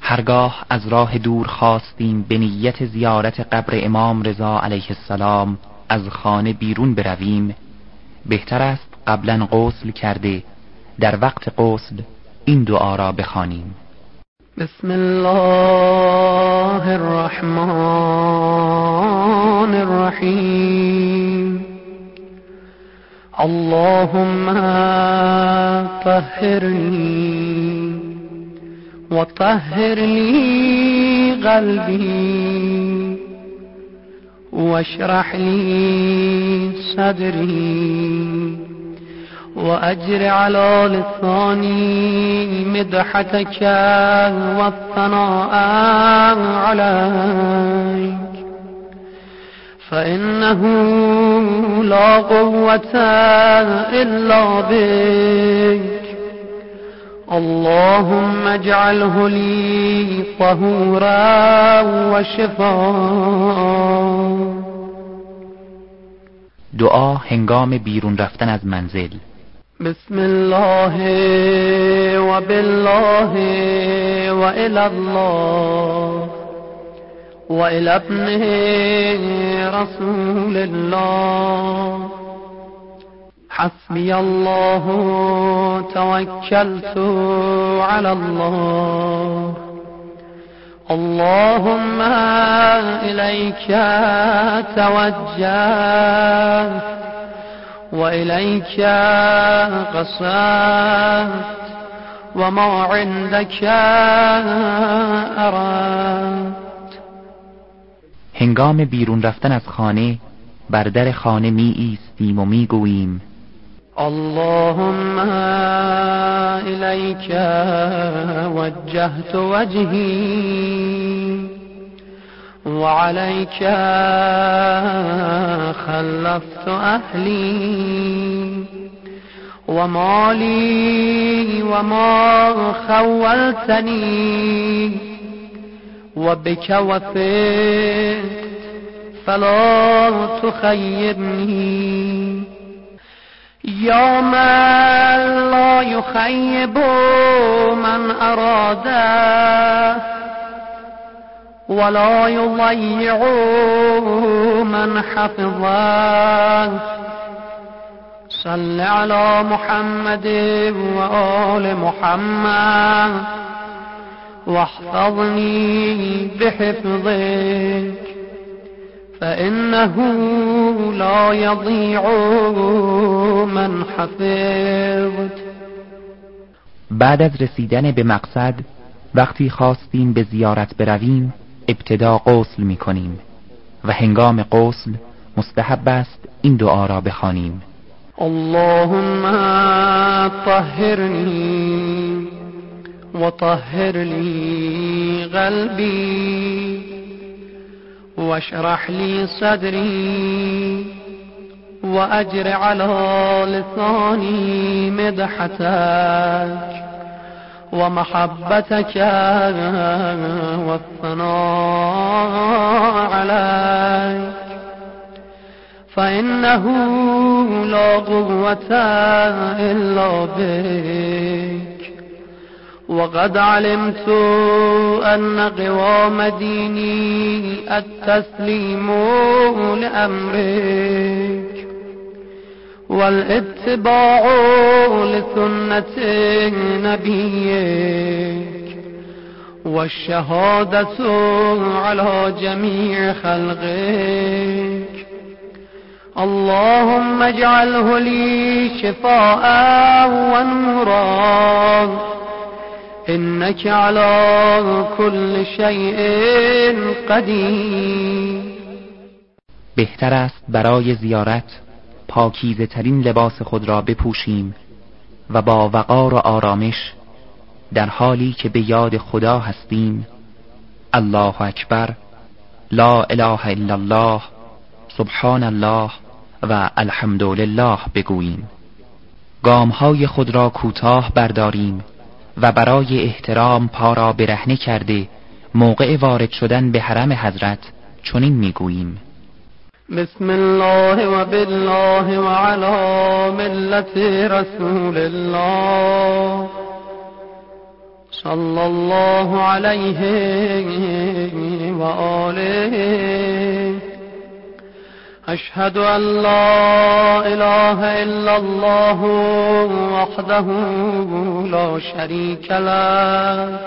هرگاه از راه دور خواستیم به نیت زیارت قبر امام رضا علیه السلام از خانه بیرون برویم، بهتر است قبلا غسل کرده در وقت غسل این دعا را بخوانیم: بسم الله الرحمن الرحیم. اللهم طهرنی و طهر لی قلبی و اشرح لی صدری و اجر على لسانی مدحتك و الثناء عليك فإنه لا قوة إلا بك. اللهم اجعله لي طهورا و شفاء. دعا هنگام بیرون رفتن از منزل. بسم الله و بالله و الی الله و الی ابن رسول الله. حسبی الله توکلت علی الله. اللهم الیک توجهت و الیک قصدت و ما عندک اردت. هنگام بیرون رفتن از خانه بر در خانه می ایستیم و می گوییم: اللهم الیک وجهت وجهی و علیک خلفت اهلی و مالی و ما خولتنی و بک وثقت فلا تخیبنی. یا من لا یخیب من اراده ولا یضیع من حفظه. صل علی محمد و آل محمد واحفظنی بحفظك فإنه لا يضيع من حفظت. بعد از رسیدن به مقصد وقتی خواستیم به زیارت برویم ابتدا غسل می کنیم و هنگام غسل مستحب است این دعا را بخوانیم: اللهم طهرنی و طهر لی قلبی و اشرح لی صدری و اجر علی لسانی مدحتک و محبتك و الثناء عليك فإنه لا قوة إلا بك. وقد علمت أن قوام ديني التسليم لأمرك والاتباع لسنة نبيك والشهادة على جميع خلقك. اللهم اجعله لي شفاء ونورا إنك على كل شيء قدير. بهتر است برای زیارت پاکیزه ترین لباس خود را بپوشیم و با وقار و آرامش در حالی که به یاد خدا هستیم الله اکبر، لا اله الا الله، سبحان الله و الحمدلله بگوییم. گامهای خود را کوتاه برداریم و برای احترام پا را برهنه کرده موقع وارد شدن به حرم حضرت چنین میگوییم: بسم الله و بالله و علی ملت رسول الله صلى الله عليه وآله. أشهد أن لا إله إلا الله وحده لا شريك له،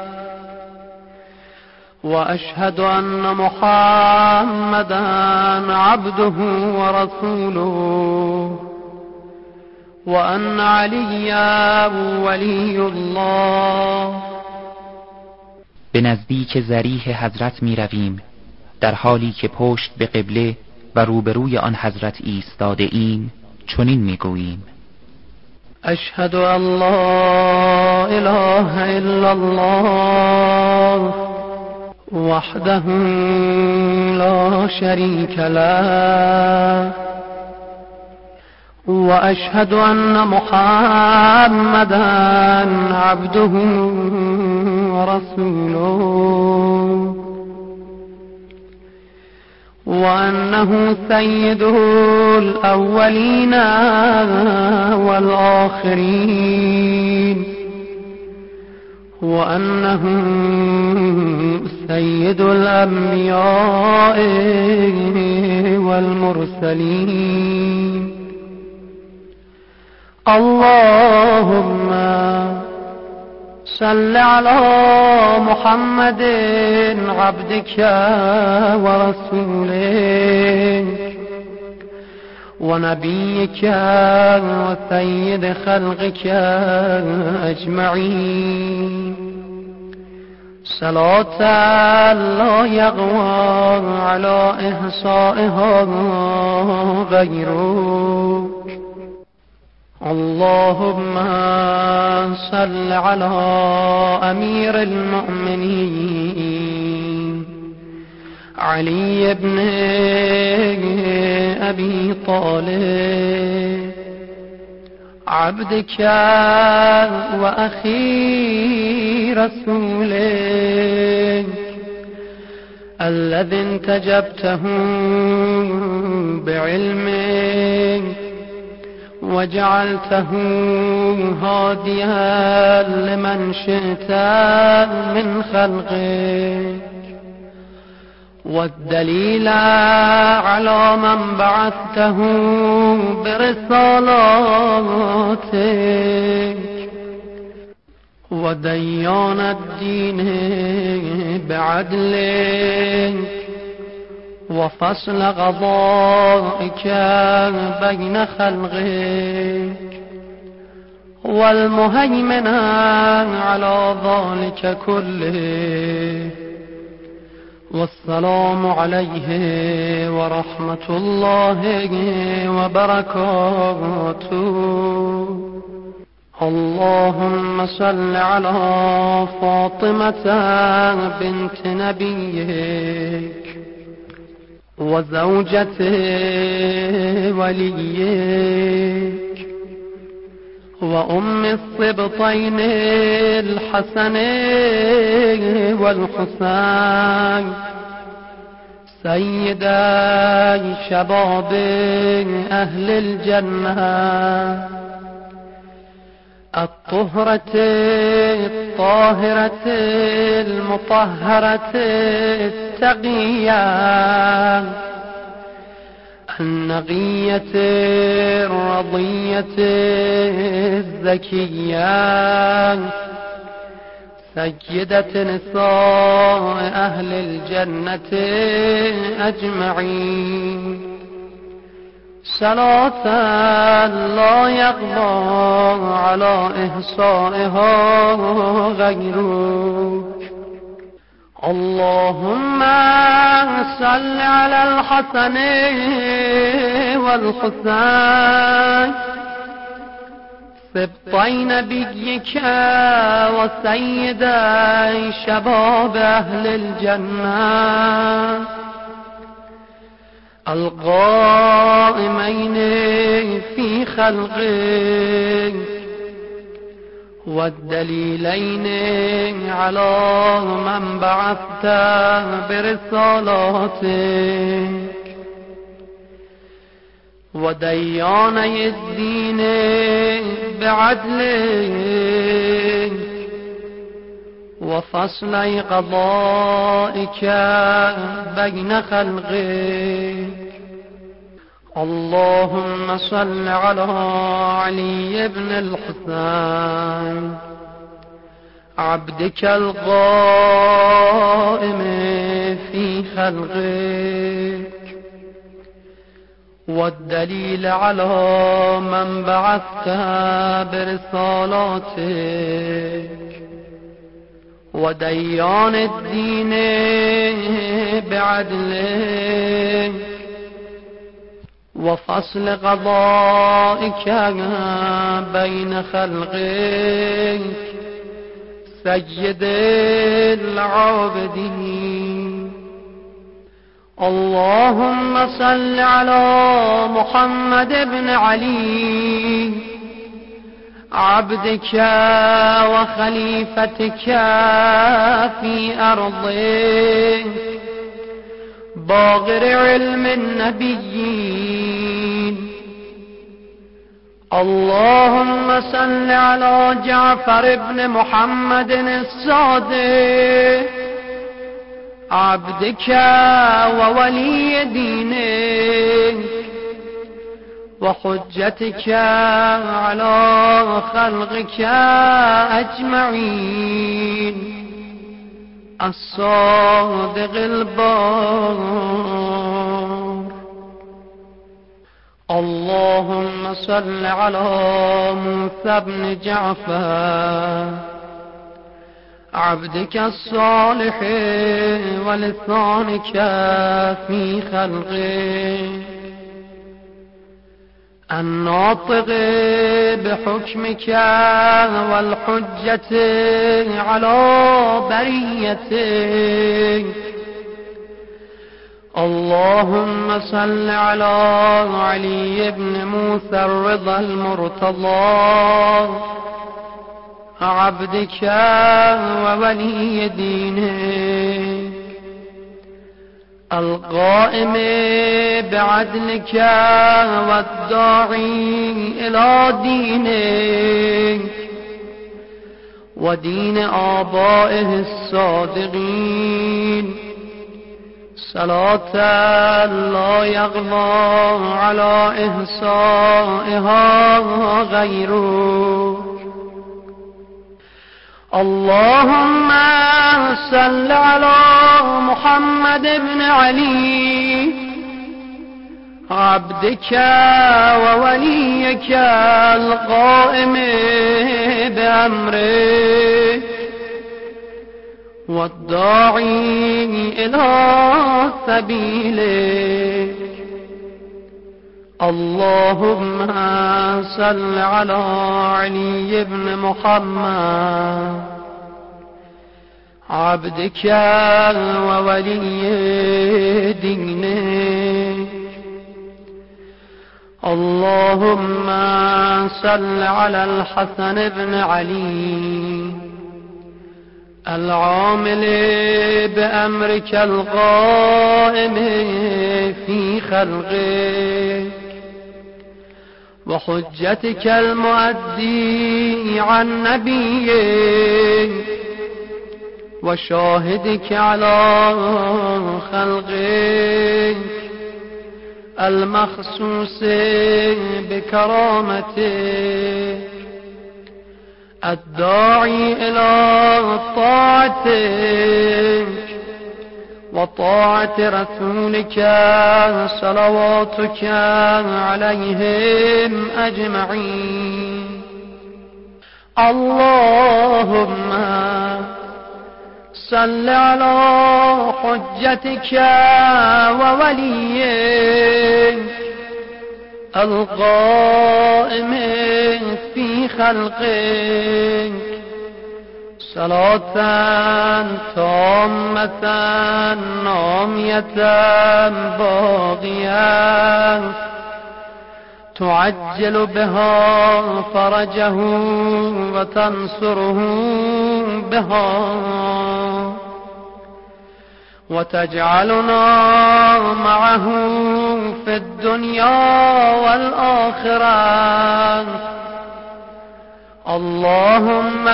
وأشهد أن محمدا عبده ورسوله، وأن عليا ولي الله. به نزدیک ضریح حضرت می رویم در حالی که پشت به قبله و روبروی آن حضرت ایستاده ایم، چنین می گوییم: اشهد ان لا اله الا الله وحده لا شريك له، واشهد ان محمدا عبده ورسوله، وأنه سيد الأولين والآخرين، وأنه سيد الأنبياء والمرسلين. اللهم صل على محمد عبدك ورسولك ونبيك وسيد خلقك أجمعين، صلاة لا يقوى على إحصائها غيرك. اللهم صل على أمير المؤمنين علي بن أبي طالب، عبدك وأخي رسولك، الذي انتجبته بعلمك وجعلته هاديا لمن شئت من خلقك، والدليل على من بعثته برسالاتك، وديان الدين بعدلك، وفصل قضائك بين خلقك، والمهيمن على ذلك كله. والسلام عليه ورحمة الله وبركاته. اللهم صل على فاطمة بنت نبيك وزوجة وليك وأم الصبطين الحسن والحسين، سيدا شباب أهل الجنة، الطهرة الطاهرة المطهرة التقية النقية الرضية الزكية، سيدة نساء أهل الجنة أجمعين، صلاة لا يقضى على إحصائها غيرك. اللهم صل على الحسن والحسين سبطي نبيك وسيدي شباب أهل الجنة، القائمين في خلقك، والدليلين على من بعثت برسالاتك، ودياني الدين بعدلك، وفصل قضائك بين خلقك. اللهم صل على علي بن الحسين عبدك القائم في خلقك، والدليل على من بعثت برسالاتك، وديان الدين بعدلك، وفصل قضائك بين خلقك سيد العابدين. اللهم صل على محمد بن علي عبدك وخليفتك في أرضك، باغر علم النبيين. اللهم صل على جعفر بن محمد الصادق عبدك وولي دينك، وحجتك على خلقك أجمعين، الصادق البار. اللهم صل على موسى بن جعفر عبدك الصالح ولسانك في خلقك، الناطق بحكمك والحجة على بريتك. اللهم صل على علي بن موسى الرضا المرتضى عبدك وولي دينك، القائم بعدلك والداعي إلى دينك ودين آبائه الصادقين، صلاة لا يغلى على إحصائها غيره. اللهم صل على محمد بن علي عبدك ووليك القائم بأمرك، والداعي إلى سبيلك. اللهم صل على علي بن محمد عبدك وولي دينك. اللهم صل على الحسن بن علي العامل بأمرك القائم في خلقك، وحجتك المؤدي عن نبيك، وشاهدك على خلقك المخصوص بكرامتك، الداعي إلى طاعتك وطاعة رسولك صلواتك عليهم أجمعين. اللهم صل على حجتك ووليك القائم في خلقك، صلاة تامة نامية باقية تعجل بها فرجه وتنصره بها، وتجعلنا معه في الدنيا والآخرة، اللهم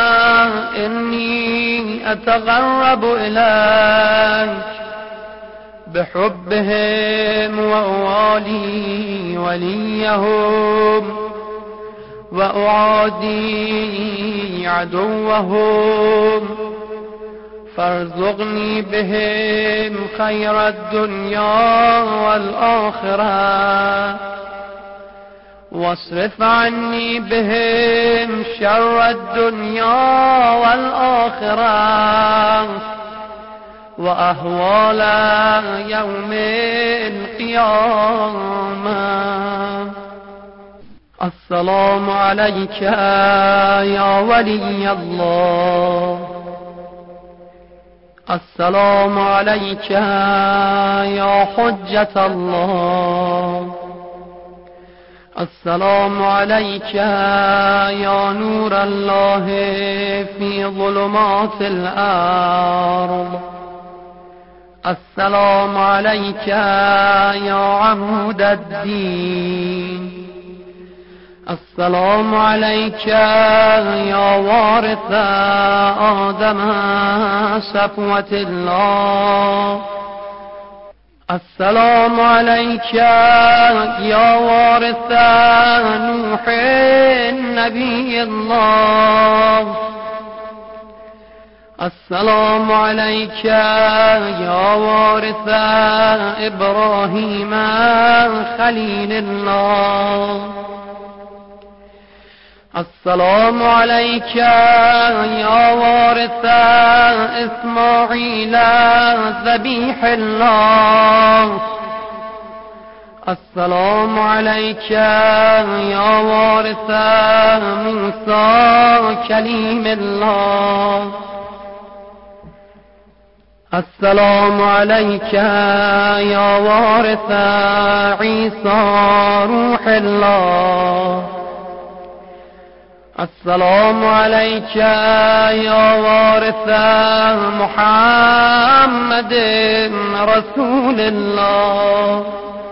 إني أتقرب إليك بحبهم وأوالي وليهم وأعادي عدوهم، فارزقني بهم خير الدنيا والآخرة، واصرف عني بهم شر الدنيا والآخرة وأهوال يوم القيامة. السلام عليك يا ولي الله، السلام عليك يا حجة الله، السلام عليك يا نور الله في ظلمات الأرض، السلام عليك يا عمود الدين، السلام عليك يا وارث آدم صفوة الله، السلام عليك يا وارث نوح نبي الله، السلام عليك يا وارث إبراهيم خليل الله، السلام عليك يا وارث إسماعيل ذبيح الله، السلام عليك يا وارث موسى كليم الله، السلام عليك يا وارث عيسى روح الله، السلام عليك يا وارث محمد رسول الله،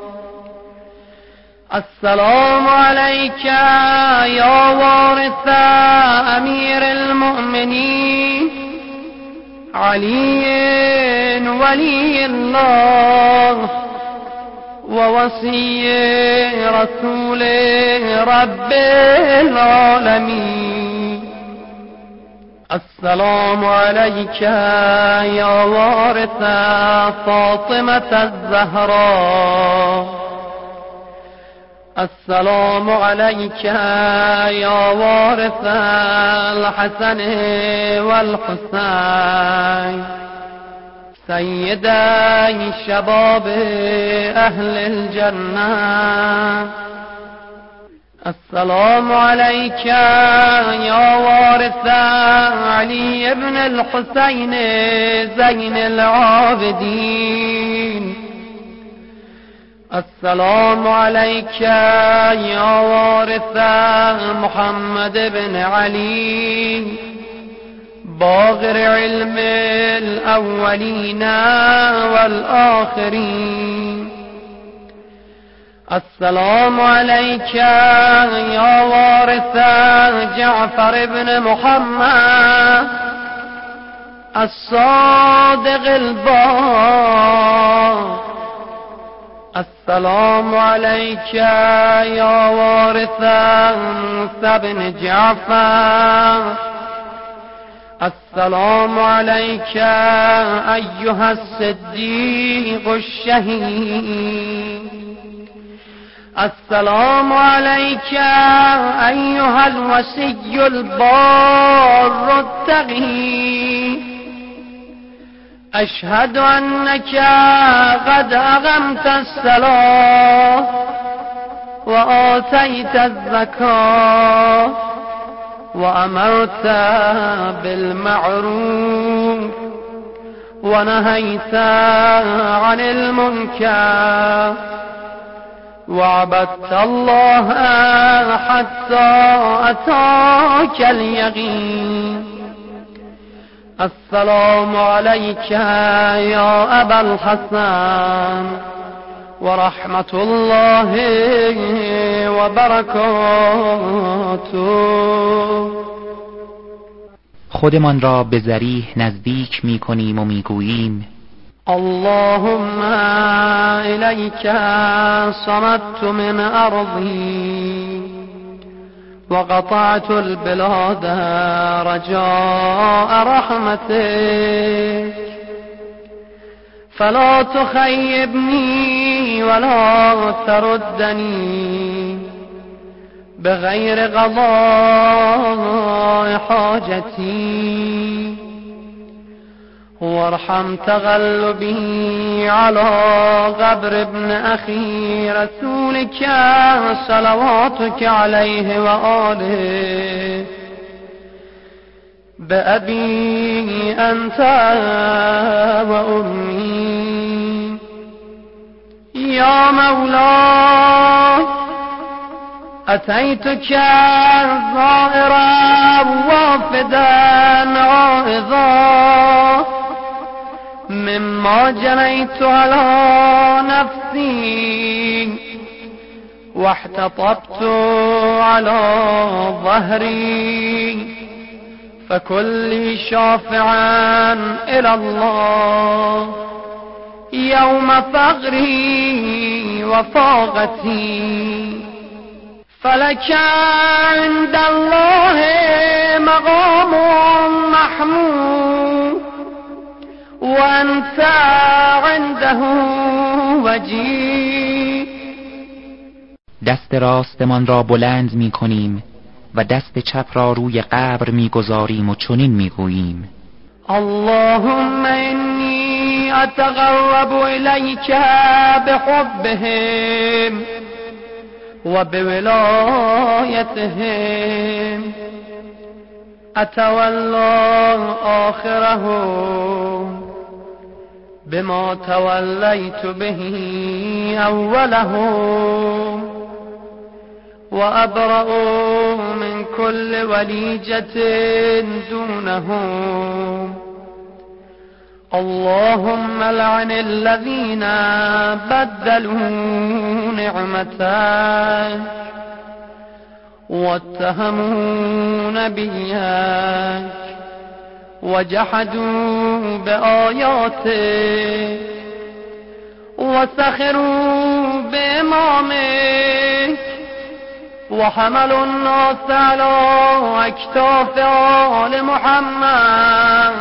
السلام عليك يا وارث أمير المؤمنين علي ولي الله ووصي رسول رب العالمين، السلام عليك يا وارث فاطمة الزهراء، السلام عليك يا وارث الحسن والحسين سيدي شباب أهل الجنة، السلام عليك يا وارث علي بن الحسين زين العابدين، السلام عليك يا وارث محمد بن علي باغر علم الأولين والآخرين، السلام عليك يا وارث جعفر بن محمد الصادق البار، السلام عليك يا وارث موسى بن جعفر، السلام عليك أيها الصديق الشهيد، السلام عليك أيها الوصي البار التقي، أشهد أنك قد أقمت الصلاة وآتيت الزكاة وأمرت بالمعروف ونهيت عن المنكر وعبدت الله حتى أتاك اليقين. السلام عليك يا أبا الحسن ورحمة الله وبركاته. خودمان را به ذریح نزدیک می کنیم و می گوییم اللهم إليك صمدت من أرضي وقطعت البلاد رجاء رحمتك فلا تخيبني ولا تردني بغير قضاء حاجتي وارحم تغلبي على قبر ابن أخي رسولك صلواتك عليه وآله بأبي أنت وأمي يا مولاي أتيتك زائرا وافدا عائذا مما جنيت على نفسي واحتطبت على ظهري فكل شافعا إلى الله يوم فقري وفاقتي فلك عند الله مقام محمود وأنت عنده وجيه. دست راستمان را بلند می کنیم و دست چپ را روی قبر می گذاریم و چنین می گوییم اللهم إني أتقرب إليك بحبهم وبولايتهم أتولى آخرهم بما توليت به أولهم وأبرأ من كل وليجة دونهم اللهم لعن الذين بدلوا نعمتك واتهموا نبيك وجحدوا بآياتك وسخروا بإمامك وحملوا الناس على أكتاف آل محمد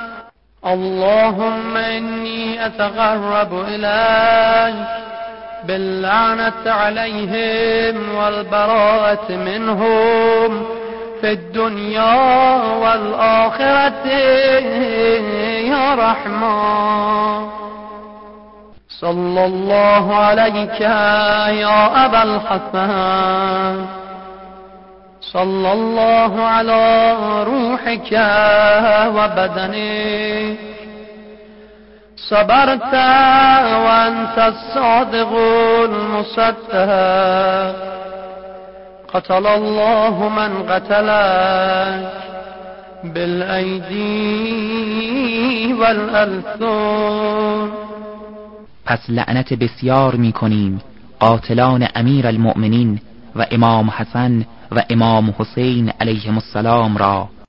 اللهم إني أتقرب إليك باللعنة عليهم والبراءة منهم في الدنيا والآخرة يا رحمن صلى الله عليك يا أبا الحسن صلى الله على روحك وبدنك صبرت وأنت الصادق المصدق قتل الله من قتلك بالأيدي والألسن. پس لعنت بسیار می کنیم قاتلان امیر المؤمنین و امام حسن و امام حسین علیهم السلام را